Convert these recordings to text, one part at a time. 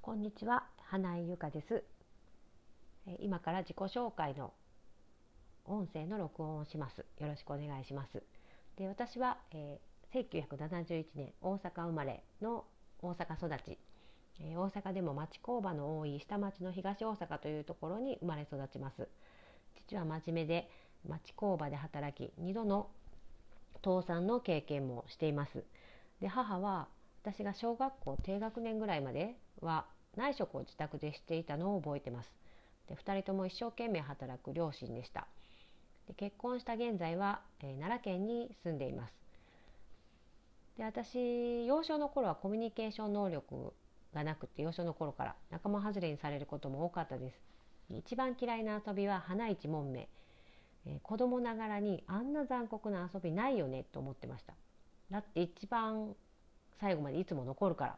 こんにちは、花井由香です。今から自己紹介の音声の録音をします。よろしくお願いします。で、私は、1971年大阪生まれの大阪育ち、大阪でも町工場の多い下町の東大阪というところに生まれ育ちます。父は真面目で町工場で働き、2度の倒産の経験もしています。で、母は私が小学校低学年ぐらいまでは内職を自宅でしていたのを覚えてます。で、2人とも一生懸命働く両親でした。で、結婚した現在は、奈良県に住んでいます。で、私幼少の頃はコミュニケーション能力がなくて、幼少の頃から仲間外れにされることも多かったです。一番嫌いな遊びは花一問目。子供ながらにあんな残酷な遊びないよねと思ってました。だって一番最後までいつも残るから。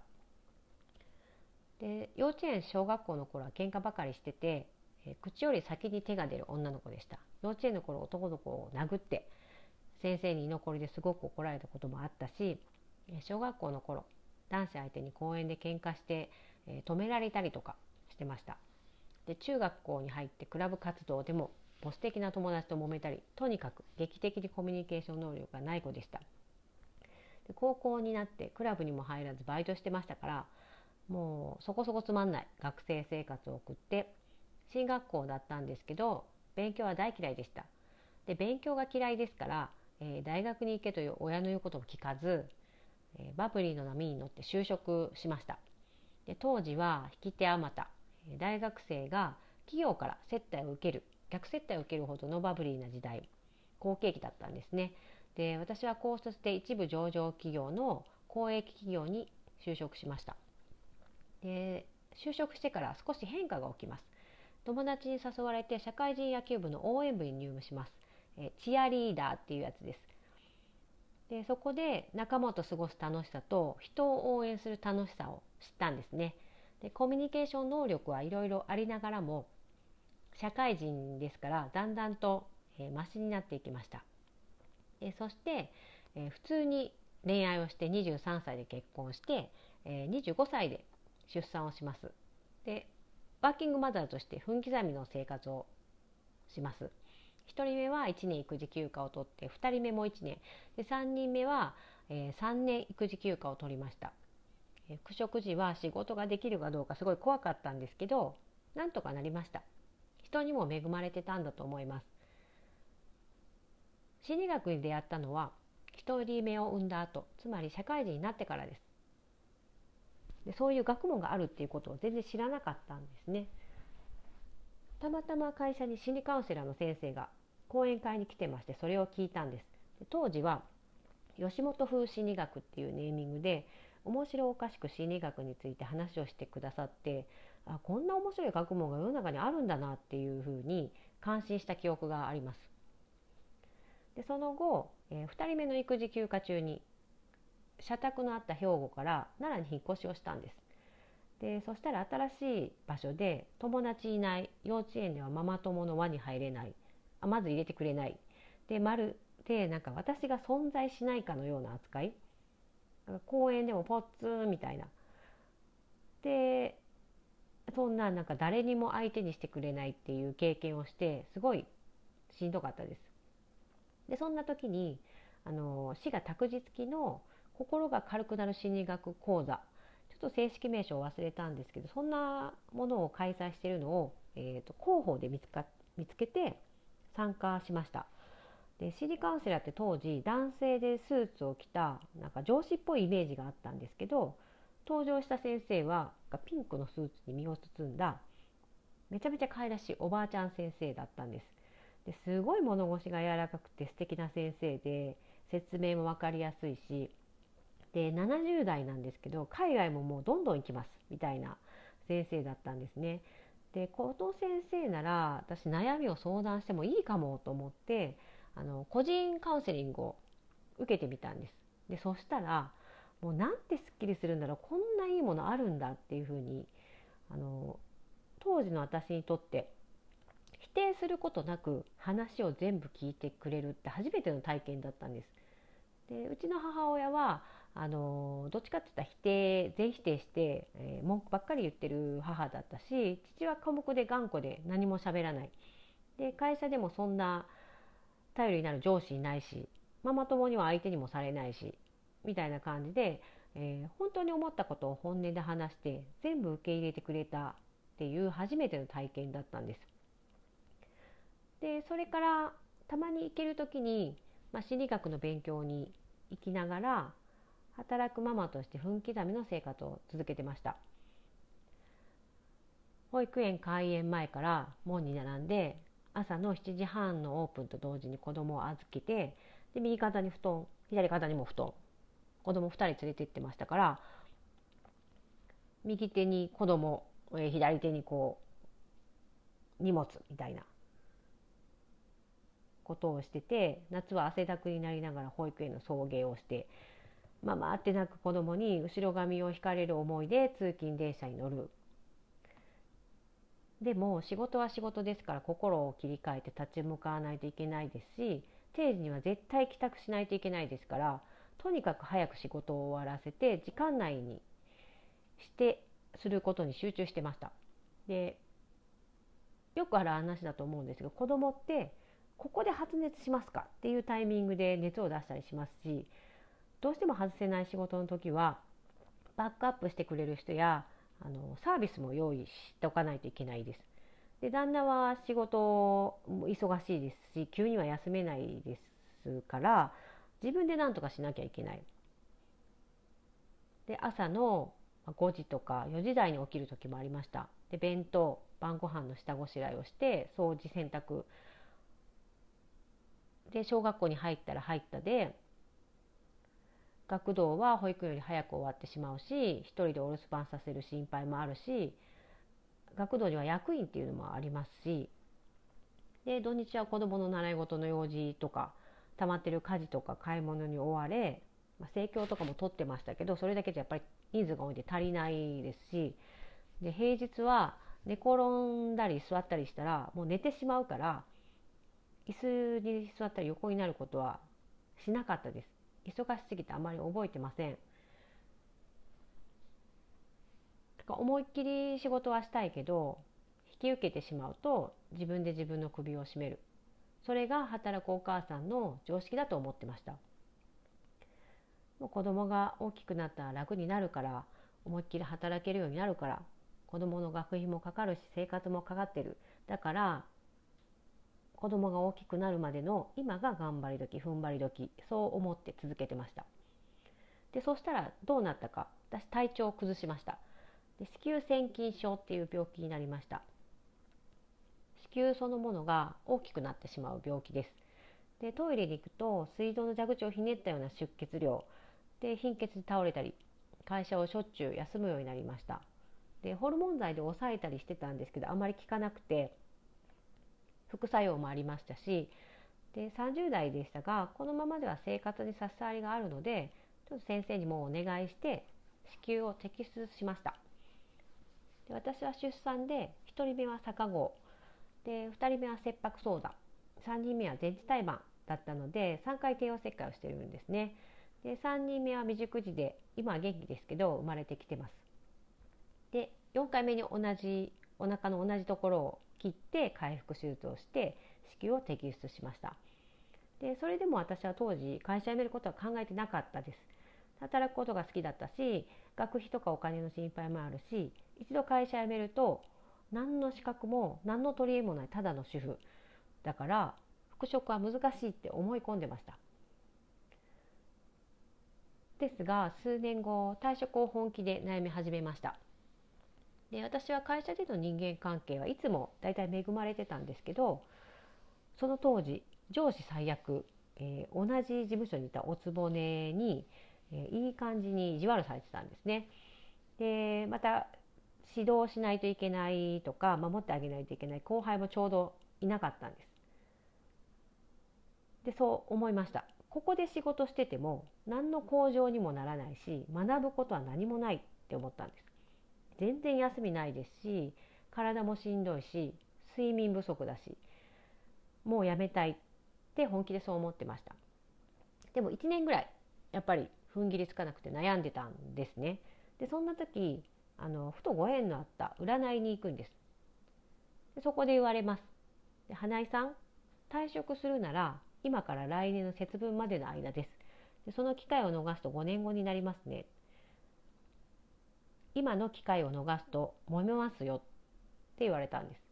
で、幼稚園小学校の頃は喧嘩ばかりしてて、口より先に手が出る女の子でした。幼稚園の頃男の子を殴って先生に居残りですごく怒られたこともあったし、小学校の頃男子相手に公園で喧嘩して、止められたりとかしてました。で、中学校に入ってクラブ活動でもボス的な友達と揉めたり、とにかく劇的にコミュニケーション能力がない子でした。で、高校になってクラブにも入らずバイトしてましたから、もうそこそこつまんない学生生活を送って、進学校だったんですけど勉強は大嫌いでした。で、勉強が嫌いですから、大学に行けという親の言うことも聞かず、バブリーの波に乗って就職しました。で、当時は引き手あまた、大学生が企業から接待を受ける、逆接待を受けるほどのバブリーな時代、好景気だったんですね。で、私は高卒で一部上場企業の公益企業に就職しました。で、就職してから少し変化が起きます。友達に誘われて社会人野球部の応援部に入部します。チアリーダーっていうやつです。で、そこで仲間と過ごす楽しさと人を応援する楽しさを知ったんですね。で、コミュニケーション能力はいろいろありながらも社会人ですからだんだんと、マシになっていきました。そして、普通に恋愛をして23歳で結婚して、25歳で出産をします。で、ワーキングマザーとして分刻みの生活をします。1人目は1年育児休暇を取って、2人目も1年で、3人目は、3年育児休暇を取りました。復職時は仕事ができるかどうかすごい怖かったんですけど、なんとかなりました。人にも恵まれてたんだと思います。心理学に出会ったのは1人目を産んだ後、つまり社会人になってからです。で、そういう学問があるっていうことを全然知らなかったんですね。たまたま会社に心理カウンセラーの先生が講演会に来てまして、それを聞いたんです。で、当時は吉本風心理学っていうネーミングで面白おかしく心理学について話をしてくださって、こんな面白い学問が世の中にあるんだなっていうふうに感心した記憶があります。で、その後、2人目の育児休暇中に社宅のあった兵庫から奈良に引っ越しをしたんです。で、そしたら新しい場所で友達いない、幼稚園ではママ友の輪に入れない、まず入れてくれないで、まるでなんか私が存在しないかのような扱い、公園でもポッツンみたいな、で、そんななんか誰にも相手にしてくれないっていう経験をして、すごいしんどかったです。で、そんな時に市が託児付きの心が軽くなる心理学講座、ちょっと正式名称を忘れたんですけど、そんなものを開催しているのを、広報で見つけて参加しました。で、心理カウンセラーって当時男性でスーツを着たなんか上司っぽいイメージがあったんですけど、登場した先生はピンクのスーツに身を包んだめちゃめちゃ可愛らしいおばあちゃん先生だったんです。ですごい物腰が柔らかくて素敵な先生で、説明も分かりやすいし、で70代なんですけど海外ももうどんどん行きますみたいな先生だったんですね。で、この先生なら私悩みを相談してもいいかもと思って、個人カウンセリングを受けてみたんです。で、そしたらもうなんてすっきりするんだろう、こんないいものあるんだっていうふうに、当時の私にとって否定することなく話を全部聞いてくれるって初めての体験だったんです。で、うちの母親はどっちかって言ったら全否定して、文句ばっかり言ってる母だったし、父は寡黙で頑固で何も喋らない。で、会社でもそんな頼りになる上司いないし、ママ友には相手にもされないし、みたいな感じで、本当に思ったことを本音で話して全部受け入れてくれたっていう初めての体験だったんです。で、それからたまに行ける時に、心理学の勉強に行きながら働くママとして分刻みの生活を続けてました。保育園開園前から門に並んで、朝の7時半のオープンと同時に子供を預けて、で右肩に布団、左肩にも布団、子供2人連れて行ってましたから、右手に子供、左手に荷物みたいなことをしてて、夏は汗だくになりながら保育園の送迎をして、ママって泣く子供に後ろ髪を引かれる思いで通勤電車に乗る。でも仕事は仕事ですから、心を切り替えて立ち向かわないといけないですし、定時には絶対帰宅しないといけないですから、とにかく早く仕事を終わらせて時間内にすることに集中してました。で、よくある話だと思うんですが、子供ってここで発熱しますかっていうタイミングで熱を出したりしますし、どうしても外せない仕事の時はバックアップしてくれる人やサービスも用意しておかないといけないです。で、旦那は仕事忙しいですし、急には休めないですから、自分で何とかしなきゃいけない。で、朝の5時とか4時台に起きる時もありました。で、弁当、晩ご飯の下ごしらえをして、掃除、洗濯で、小学校に入ったら入ったで、学童は保育園より早く終わってしまうし、一人でお留守番させる心配もあるし、学童には役員っていうのもありますし、で、土日は子どもの習い事の用事とか溜まってる家事とか買い物に追われ、生協とかも取ってましたけど、それだけじゃやっぱり人数が多いんで足りないですし、で、平日は寝転んだり座ったりしたらもう寝てしまうから、椅子に座ったり横になることはしなかったです。忙しすぎてあまり覚えてません。思いっきり仕事はしたいけど、引き受けてしまうと自分で自分の首を絞める。それが働くお母さんの常識だと思ってました。もう子供が大きくなったら楽になるから、思いっきり働けるようになるから、子供の学費もかかるし生活もかかってる。だから子供が大きくなるまでの今が頑張り時、踏ん張り時、そう思って続けてました。で、そうしたらどうなったか、私体調を崩しました。で、子宮腺筋症っていう病気になりました。子宮そのものが大きくなってしまう病気です。で、トイレに行くと水道の蛇口をひねったような出血量で貧血で倒れたり、会社をしょっちゅう休むようになりました。で、ホルモン剤で抑えたりしてたんですけど、あまり効かなくて副作用もありましたし、で、30代でしたが、このままでは生活に差し障りがあるので、ちょっと先生にもうお願いして子宮を摘出しました。で、私は出産で1人目は逆子で、2人目は切迫早産、3人目は前置胎盤だったので3回帝王切開をしているんですね。で、3人目は未熟児で、今は元気ですけど生まれてきてます。で、4回目にお腹の同じところを切って開腹手術をして子宮を摘出しました。で、それでも私は当時会社辞めることは考えてなかったです。働くことが好きだったし、学費とかお金の心配もあるし、一度会社辞めると何の資格も何の取り柄もないただの主婦だから、復職は難しいって思い込んでました。ですが、数年後退職を本気で悩み始めました。で、私は会社での人間関係はいつもだいたい恵まれてたんですけど、その当時上司最悪、同じ事務所にいたおつぼねに、いい感じに意地悪されてたんですね。で、また指導しないといけないとか守ってあげないといけない後輩もちょうどいなかったんです。で、そう思いました。ここで仕事してても何の向上にもならないし、学ぶことは何もないって思ったんです。全然休みないですし、体もしんどいし、睡眠不足だし、もうやめたいって本気でそう思ってました。でも1年ぐらいやっぱり踏ん切りつかなくて悩んでたんですね。でそんな時ふとご縁のあった占いに行くんです。でそこで言われます。で花井さん、退職するなら今から来年の節分までの間です。でその機会を逃すと5年後になりますね。今の機会を逃すと揉めますよって言われたんです。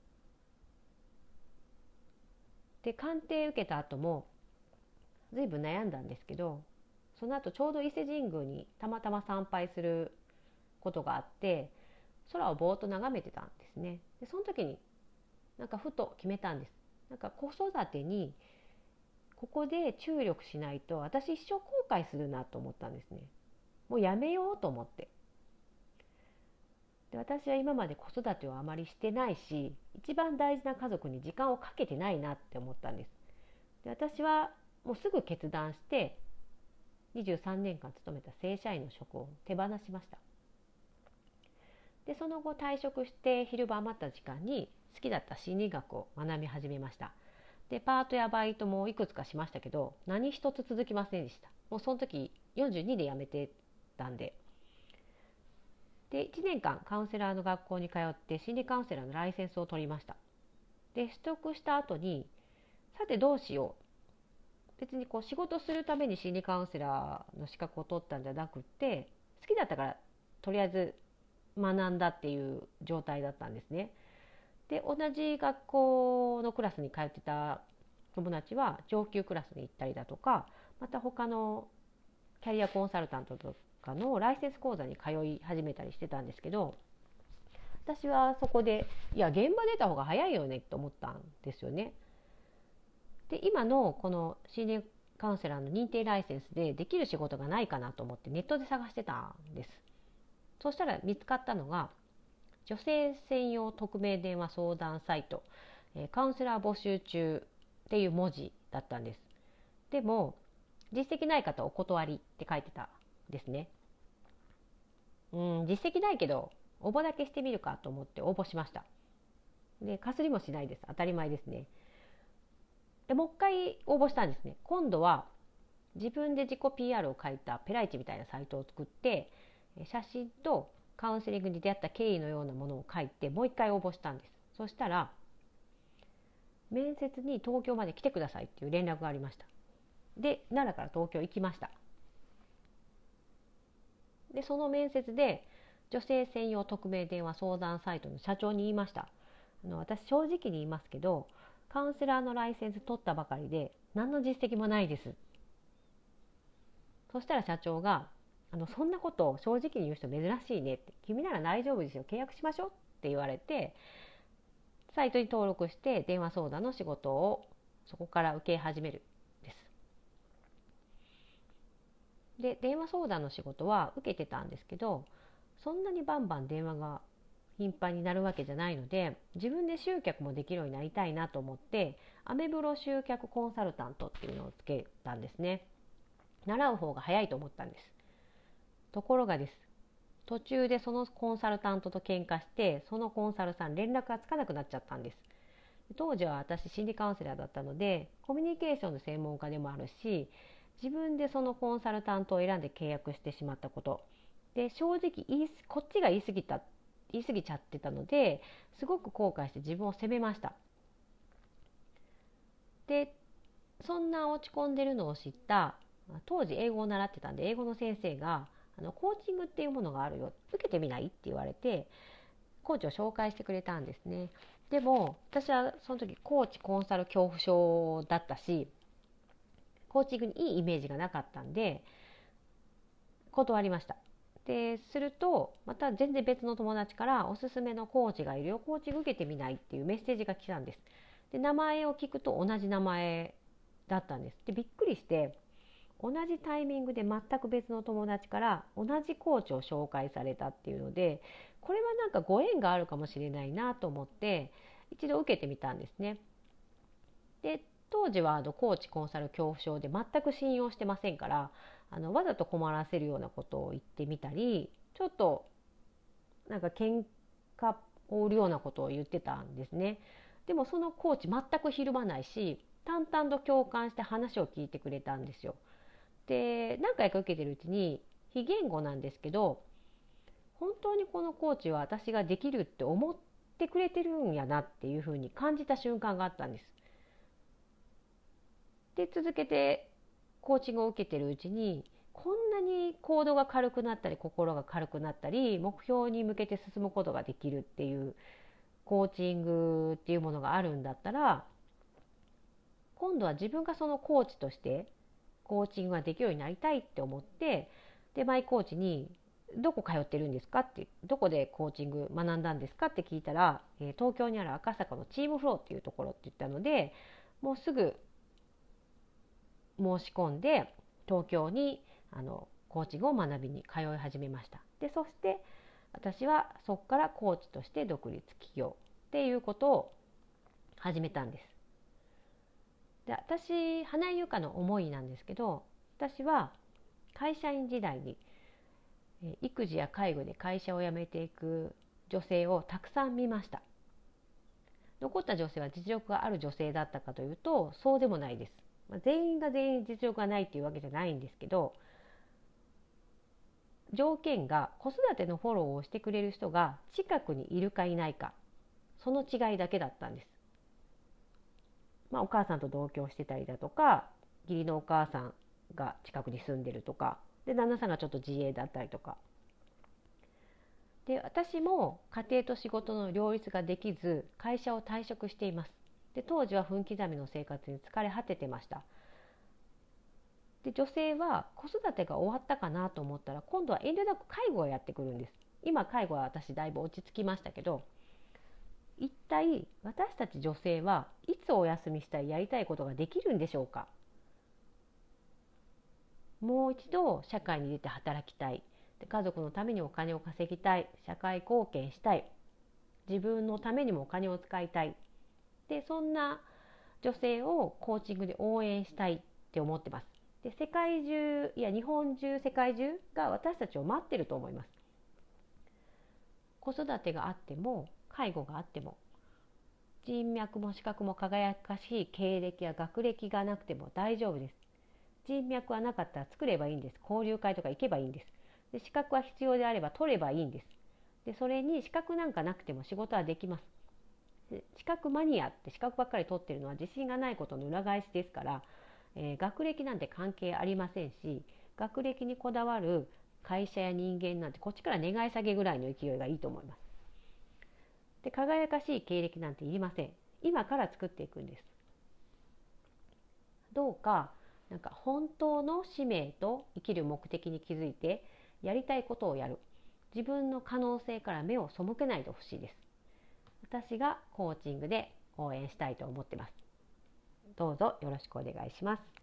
で鑑定受けた後も随分悩んだんですけど、その後ちょうど伊勢神宮にたまたま参拝することがあって、空をぼーっと眺めてたんですね。でその時になんかふと決めたんです。なんか子育てにここで注力しないと私一生後悔するなと思ったんですね。もうやめようと思って。で私は今まで子育てをあまりしてないし、一番大事な家族に時間をかけてないなって思ったんです。で私はもうすぐ決断して23年間勤めた正社員の職を手放しました。でその後退職して昼間余った時間に好きだった心理学を学び始めました。でパートやバイトもいくつかしましたけど、何一つ続きませんでした。もうその時42で辞めてたんで。で1年間カウンセラーの学校に通って心理カウンセラーのライセンスを取りました。で取得した後にさてどうしよう、別に仕事するために心理カウンセラーの資格を取ったんじゃなくて、好きだったからとりあえず学んだっていう状態だったんですね。で同じ学校のクラスに通ってた友達は上級クラスに行ったりだとか、また他のキャリアコンサルタントとかのライセンス講座に通い始めたりしてたんですけど、私はそこで現場出た方が早いよねと思ったんですよね。で今のこの心理カウンセラーの認定ライセンスでできる仕事がないかなと思ってネットで探してたんです。そしたら見つかったのが女性専用匿名電話相談サイト、カウンセラー募集中っていう文字だったんです。でも実績ない方お断りって書いてたんですね。実績ないけど応募だけしてみるかと思って応募しました。でかすりもしないです。当たり前ですね。でもう一回応募したんですね。今度は自分で自己 PR を書いたペライチみたいなサイトを作って、写真とカウンセリングに出会った経緯のようなものを書いてもう一回応募したんです。そしたら面接に東京まで来てくださいっていう連絡がありました。で奈良から東京行きました。でその面接で女性専用匿名電話相談サイトの社長に言いました。私正直に言いますけどカウンセラーのライセンス取ったばかりで何の実績もないです。そしたら社長がそんなことを正直に言う人珍しいねって、君なら大丈夫ですよ、契約しましょうって言われて、サイトに登録して電話相談の仕事をそこから受け始めるです。で電話相談の仕事は受けてたんですけど、そんなにバンバン電話が頻繁になるわけじゃないので、自分で集客もできるようになりたいなと思ってアメブロ集客コンサルタントっていうのをつけたんですね。習う方が早いと思ったんです。ところがです、途中でそのコンサルタントと喧嘩して、そのコンサルさん連絡がつかなくなっちゃったんです。当時は私心理カウンセラーだったのでコミュニケーションの専門家でもあるし、自分でそのコンサルタントを選んで契約してしまったことで、正直こっちが言い過ぎちゃってたので、すごく後悔して自分を責めました。でそんな落ち込んでるのを知った当時英語を習ってたんで、英語の先生がコーチングっていうものがあるよ、受けてみないって言われてコーチを紹介してくれたんですね。でも私はその時コーチコンサル恐怖症だったし、コーチングにいいイメージがなかったんで断りました。でするとまた全然別の友達からおすすめのコーチがいるよ、コーチング受けてみないっていうメッセージが来たんです。で名前を聞くと同じ名前だったんです。でびっくりして、同じタイミングで全く別の友達から同じコーチを紹介されたっていうので、これはなんかご縁があるかもしれないなと思って一度受けてみたんですね。で当時はコーチコンサル恐怖症で全く信用してませんから、わざと困らせるようなことを言ってみたり、ちょっとなんか喧嘩を売るようなことを言ってたんですね。でもそのコーチ全くひるまないし、淡々と共感して話を聞いてくれたんですよ。 で何回か受けてるうちに非言語なんですけど、本当にこのコーチは私ができるって思ってくれてるんやなっていうふうに感じた瞬間があったんです。で続けてコーチングを受けてるうちに、こんなに行動が軽くなったり心が軽くなったり目標に向けて進むことができるっていうコーチングっていうものがあるんだったら、今度は自分がそのコーチとしてコーチングができるようになりたいって思って、でマイコーチにどこ通ってるんですかって、どこでコーチング学んだんですかって聞いたら、東京にある赤坂のチームフローっていうところって言ったので、もうすぐ申し込んで東京にコーチングを学びに通い始めました。でそして私はそこからコーチとして独立起業っていうことを始めたんです。で私花井優香の思いなんですけど、私は会社員時代に育児や介護で会社を辞めていく女性をたくさん見ました。残った女性は実力がある女性だったかというとそうでもないです。全員が全員実力がないっていうわけじゃないんですけど、条件が子育てのフォローをしてくれる人が近くにいるかいないか、その違いだけだったんです。お母さんと同居してたりだとか、義理のお母さんが近くに住んでるとかで、旦那さんがちょっと自営だったりとかで、私も家庭と仕事の両立ができず会社を退職しています。で当時は分刻みの生活に疲れ果ててました。で女性は子育てが終わったかなと思ったら、今度は遠慮なく介護がやってくるんです。今介護は私だいぶ落ち着きましたけど、一体私たち女性はいつお休みしたりやりたいことができるんでしょうか。もう一度社会に出て働きたい、で家族のためにお金を稼ぎたい、社会貢献したい、自分のためにもお金を使いたい、でそんな女性をコーチングで応援したいって思ってます。で世界中、いや日本中世界中が私たちを待ってると思います。子育てがあっても介護があっても、人脈も資格も輝かしい経歴や学歴がなくても大丈夫です。人脈はなかったら作ればいいんです。交流会とか行けばいいんです。で資格は必要であれば取ればいいんです。でそれに資格なんかなくても仕事はできます。で資格マニアって資格ばっかり取ってるのは自信がないことの裏返しですから、学歴なんて関係ありませんし、学歴にこだわる会社や人間なんてこっちから願い下げぐらいの勢いがいいと思います。で輝かしい経歴なんていりません。今から作っていくんです。どうか本当の使命と生きる目的に気づいてやりたいことをやる、自分の可能性から目を背けないでほしいです。私がコーチングで応援したいと思ってます。どうぞよろしくお願いします。